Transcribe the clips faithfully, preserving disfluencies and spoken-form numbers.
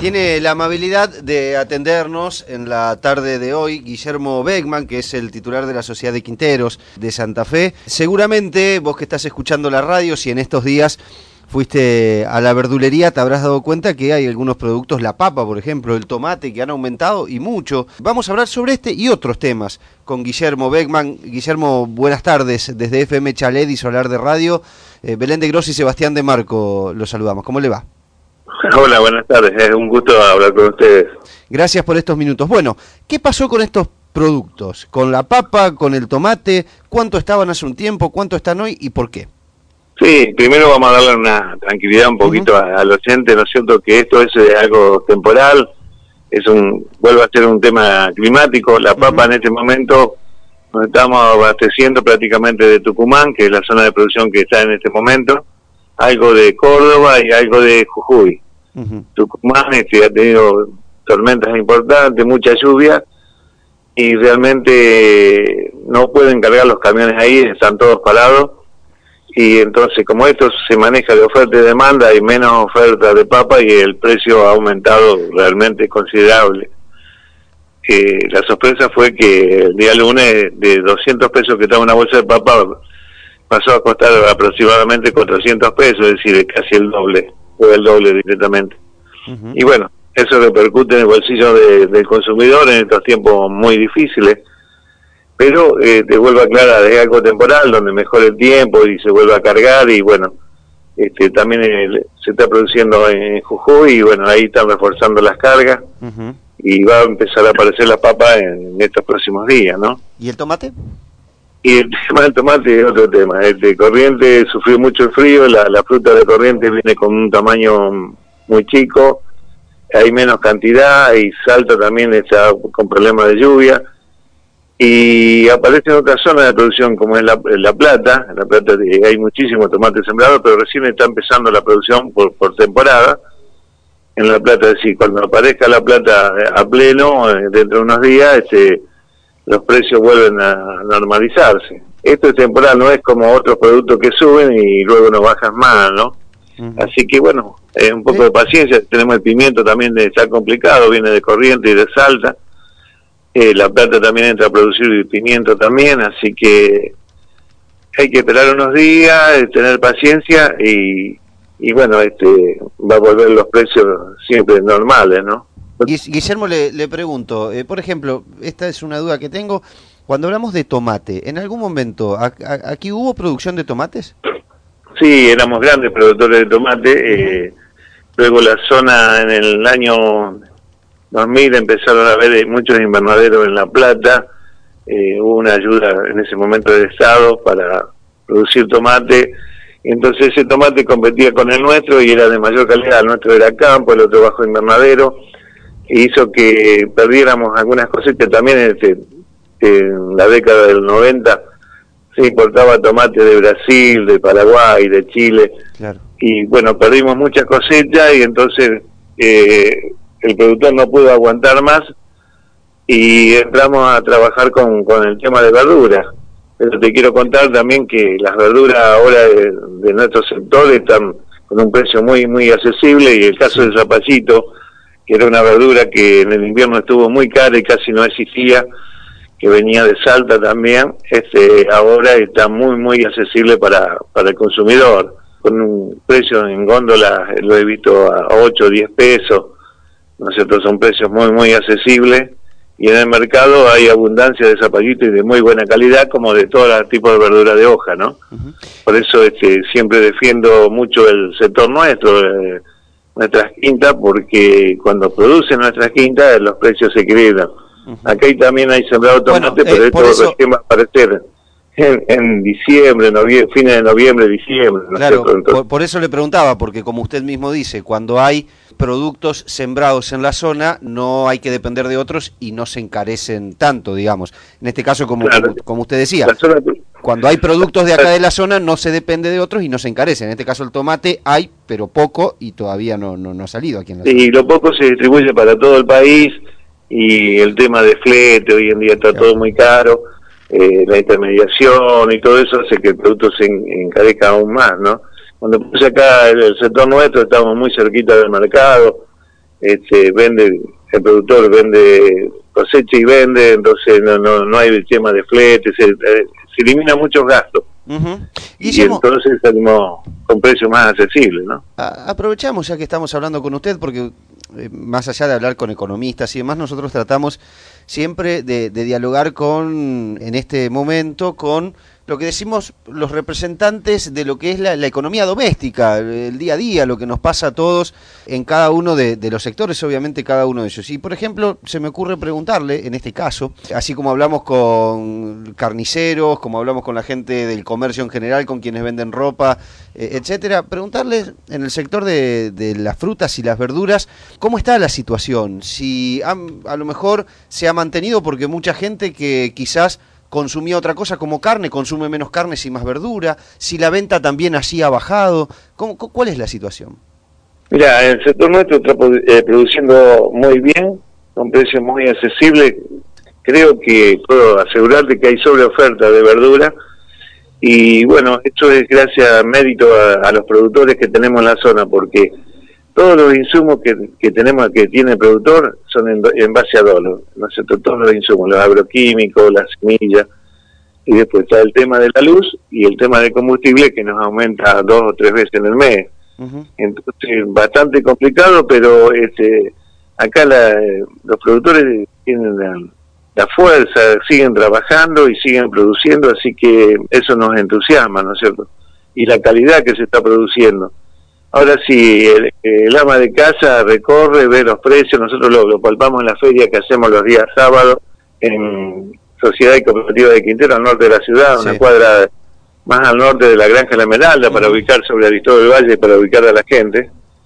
Tiene la amabilidad de atendernos en la tarde de hoy Guillermo Beckman, que es el titular de la Sociedad de Quinteros de Santa Fe. Seguramente vos que estás escuchando la radio, si en estos días fuiste a la verdulería, te habrás dado cuenta que hay algunos productos, la papa, por ejemplo, el tomate, que han aumentado y mucho. Vamos a hablar sobre este y otros temas con Guillermo Beckman. Guillermo, buenas tardes. Desde F M Chalet y Solar de Radio, eh, Belén de Grosso y Sebastián de Marco los saludamos. ¿Cómo le va? Hola, buenas tardes. Es un gusto hablar con ustedes. Gracias por estos minutos. Bueno, ¿qué pasó con estos productos? Con la papa, con el tomate, ¿cuánto estaban hace un tiempo, cuánto están hoy y por qué? Sí, primero vamos a darle una tranquilidad un poquito uh-huh. a, al oyente, ¿no es cierto? Que esto es eh, algo temporal, es un vuelve a ser un tema climático. La papa uh-huh. en este momento nos estamos abasteciendo prácticamente de Tucumán, que es la zona de producción que está en este momento, algo de Córdoba y algo de Jujuy. Uh-huh. Tucumán este, ha tenido tormentas importantes, mucha lluvia, y realmente no pueden cargar los camiones ahí, están todos parados. Y entonces, como esto se maneja de oferta y demanda, hay menos oferta de papa y el precio ha aumentado realmente considerable. Eh, la sorpresa fue que el día lunes de doscientos pesos que estaba una bolsa de papa pasó a costar aproximadamente cuatrocientos pesos, es decir, casi el doble, fue el doble directamente. Uh-huh. Y bueno, eso repercute en el bolsillo de, del consumidor en estos tiempos muy difíciles. Pero eh, te vuelvo a aclarar, es algo temporal, donde mejora el tiempo y se vuelve a cargar, y bueno, este también el, se está produciendo en Jujuy, y bueno, ahí están reforzando las cargas, uh-huh. y va a empezar a aparecer la papa en, en estos próximos días, ¿no? ¿Y el tomate? Y el tema del tomate es otro tema. Este Corrientes sufrió mucho el frío, la, la fruta de Corrientes viene con un tamaño muy chico, hay menos cantidad, y Salta también está con problemas de lluvia, y aparece en otra zona de producción como es la, la Plata. En La Plata hay muchísimos tomates sembrados, pero recién está empezando la producción por, por temporada. En La Plata, es decir, cuando aparezca la plata a pleno, dentro de unos días, este, los precios vuelven a normalizarse. Esto es temporal, no es como otros productos que suben y luego no bajan más, ¿no? Uh-huh. Así que bueno, eh, un poco ¿Sí? de paciencia. Tenemos el pimiento también, de, está complicado, viene de Corrientes y de Salta. Eh, la Plata también entra a producir pimiento también, así que hay que esperar unos días, tener paciencia y, y bueno, este va a volver los precios siempre normales, ¿no? Guillermo, le, le pregunto, eh, por ejemplo, esta es una duda que tengo, cuando hablamos de tomate, ¿en algún momento a, a, aquí hubo producción de tomates? Sí, éramos grandes productores de tomate, eh, luego la zona en el año dos mil empezaron a haber muchos invernaderos en La Plata, eh, hubo una ayuda en ese momento del Estado para producir tomate, y entonces ese tomate competía con el nuestro y era de mayor calidad. El nuestro era campo, el otro bajo invernadero, e hizo que perdiéramos algunas cosechas. También este, en la década del noventa se importaba tomate de Brasil, de Paraguay, de Chile, claro. Y bueno, perdimos muchas cosechas y entonces eh, el productor no pudo aguantar más y entramos a trabajar con, con el tema de verduras. Pero te quiero contar también que las verduras ahora de, de nuestro sector están con un precio muy muy accesible, y el caso del zapallito, que era una verdura que en el invierno estuvo muy cara y casi no existía, que venía de Salta también, este ahora está muy muy accesible para, para el consumidor, con un precio en góndola, lo he visto a ocho o diez pesos, ¿no es cierto? Son precios muy muy accesibles, y en el mercado hay abundancia de zapallito y de muy buena calidad, como de todo tipo de verdura de hoja, ¿no? Uh-huh. Por eso este siempre defiendo mucho el sector nuestro, eh, nuestras quintas, porque cuando producen nuestras quintas los precios se equilibran. Uh-huh. Acá hay, también hay sembrado tomate, bueno, pero eh, esto eso... recién va a aparecer en, en diciembre, noviembre, fines de noviembre, diciembre. ¿no? Claro, por, por eso le preguntaba, porque como usted mismo dice, cuando hay productos sembrados en la zona, no hay que depender de otros y no se encarecen tanto, digamos. En este caso, como, claro. como, como usted decía, zona... cuando hay productos de acá de la zona, no se depende de otros y no se encarecen. En este caso, el tomate hay, pero poco, y todavía no, no, no ha salido aquí en la zona. Y lo poco se distribuye para todo el país, y el tema de flete, hoy en día está claro. todo muy caro. Eh, la intermediación y todo eso hace que el producto se encarezca aún más, ¿no? Cuando puse acá el, el sector nuestro, estamos muy cerquita del mercado, este, vende, el productor vende, cosecha y vende, entonces no no no hay el tema de flete, se, se elimina muchos gastos. Uh-huh. Y entonces salimos con precios más accesibles, ¿no? A, aprovechamos ya que estamos hablando con usted, porque eh, más allá de hablar con economistas y demás, nosotros tratamos siempre de, de dialogar con, en este momento, con lo que decimos los representantes de lo que es la, la economía doméstica, el día a día, lo que nos pasa a todos en cada uno de, de los sectores, obviamente cada uno de ellos. Y por ejemplo, se me ocurre preguntarle, en este caso, así como hablamos con carniceros, como hablamos con la gente del comercio en general, con quienes venden ropa, eh, etcétera, preguntarles en el sector de, de las frutas y las verduras, ¿cómo está la situación? Si han, a lo mejor se ha mantenido, porque mucha gente que quizás consumía otra cosa como carne, consume menos carne y más verdura, si la venta también así ha bajado, ¿cómo, ¿cuál es la situación? Mira, el sector nuestro está eh, produciendo muy bien, con precios muy accesibles. Creo que puedo asegurarte que hay sobreoferta de verdura, y bueno, esto es gracias a mérito a, a los productores que tenemos en la zona, porque todos los insumos que, que tenemos, que tiene el productor, son en, en base a dólar, ¿no es cierto? Todos los insumos, los agroquímicos, las semillas, y después está el tema de la luz y el tema de combustible, que nos aumenta dos o tres veces en el mes. Uh-huh. Entonces, bastante complicado, pero este acá la, los productores tienen la, la fuerza, siguen trabajando y siguen produciendo, así que eso nos entusiasma, ¿no es cierto? Y la calidad que se está produciendo. Ahora sí, el, el ama de casa recorre, ve los precios, nosotros lo, lo palpamos en la feria que hacemos los días sábados en Sociedad y Cooperativa de Quintero, al norte de la ciudad, sí. Una cuadra más al norte de la Granja La Esmeralda, uh-huh. Para ubicar sobre Aristóbal Valle, para ubicar a la gente.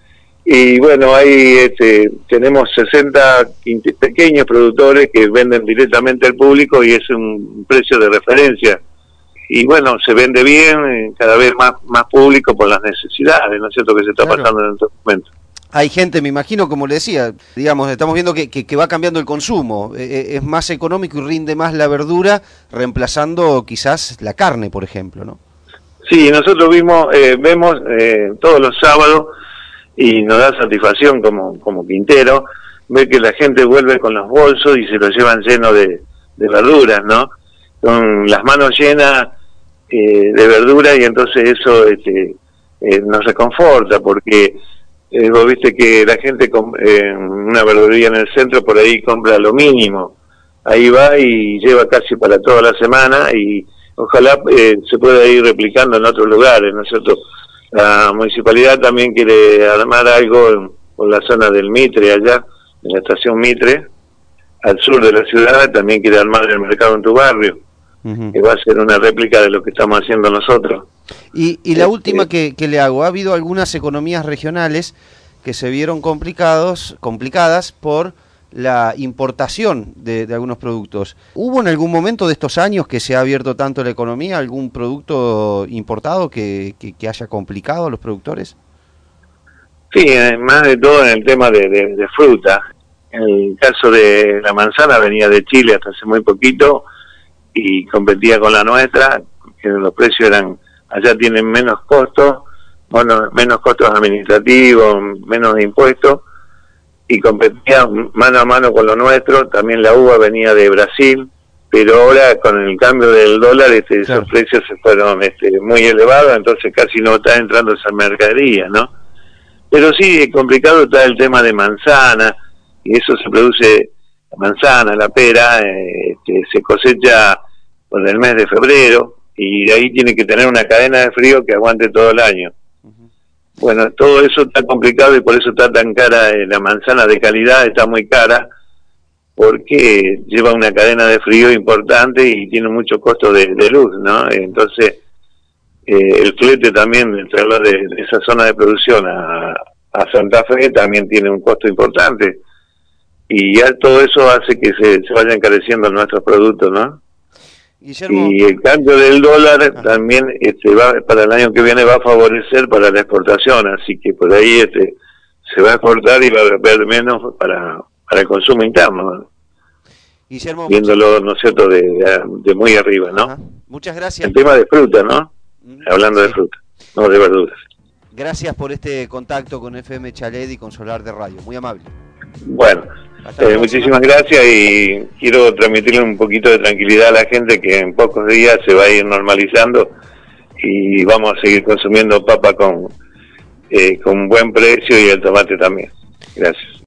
Y bueno, ahí este, tenemos sesenta pequeños productores que venden directamente al público y es un precio de referencia. Y bueno, se vende bien, cada vez más más público por las necesidades, ¿no es cierto?, que se está claro. pasando en estos momentos. Hay gente, me imagino, como le decía, digamos, estamos viendo que, que, que va cambiando el consumo, eh, es más económico y rinde más la verdura, reemplazando quizás la carne, por ejemplo, ¿no? Sí, nosotros vimos, eh, vemos eh, todos los sábados, y nos da satisfacción como, como Quintero, ver que la gente vuelve con los bolsos y se los llevan llenos de, de verduras, ¿no? Con las manos llenas eh, de verdura, y entonces eso este, eh, nos reconforta, porque eh, vos viste que la gente en eh, una verduría en el centro por ahí compra lo mínimo, ahí va y lleva casi para toda la semana, y ojalá eh, se pueda ir replicando en otros lugares, ¿no es cierto? La municipalidad también quiere armar algo en, por la zona del Mitre, allá, en la estación Mitre, al sur de la ciudad, también quiere armar el mercado en tu barrio, uh-huh. que va a ser una réplica de lo que estamos haciendo nosotros. Y, y la este, última que, que le hago, ha habido algunas economías regionales que se vieron complicados, complicadas por la importación de, de algunos productos. ¿Hubo en algún momento de estos años que se ha abierto tanto la economía, algún producto importado que, que, que haya complicado a los productores? Sí, más de todo en el tema de, de, de fruta. En el caso de la manzana venía de Chile hasta hace muy poquito y competía con la nuestra, que los precios eran, allá tienen menos costos, bueno, menos costos administrativos, menos impuestos, y competía mano a mano con lo nuestro. También la uva venía de Brasil, pero ahora con el cambio del dólar este, claro. esos precios se fueron este, muy elevados, entonces casi no está entrando esa mercadería, ¿no? Pero sí, complicado está el tema de manzana, y eso se produce, la manzana, la pera, eh, este, se cosecha por el mes de febrero, y de ahí tiene que tener una cadena de frío que aguante todo el año. Bueno, todo eso está complicado y por eso está tan cara. Eh, la manzana de calidad está muy cara porque lleva una cadena de frío importante y tiene mucho costo de, de luz, ¿no? Entonces, eh, el flete también de traerlo de, de esa zona de producción a, a Santa Fe también tiene un costo importante, y ya todo eso hace que se, se vayan encareciendo nuestros productos, ¿no? Guillermo. Y el cambio del dólar ah. también este, va para el año que viene va a favorecer para la exportación, así que por ahí este, se va a exportar y va a haber menos para, para el consumo interno, ¿no? Guillermo, viéndolo, ¿no es cierto?, de, de, de muy arriba, ¿no? Ajá. Muchas gracias. El tema de fruta, ¿no? Mm, Hablando sí. de fruta, no de verduras. Gracias por este contacto con F M Chalet y con Solar de Radio, muy amable. Bueno, eh, muchísimas gracias y quiero transmitirle un poquito de tranquilidad a la gente que en pocos días se va a ir normalizando y vamos a seguir consumiendo papa con, eh, con buen precio y el tomate también. Gracias.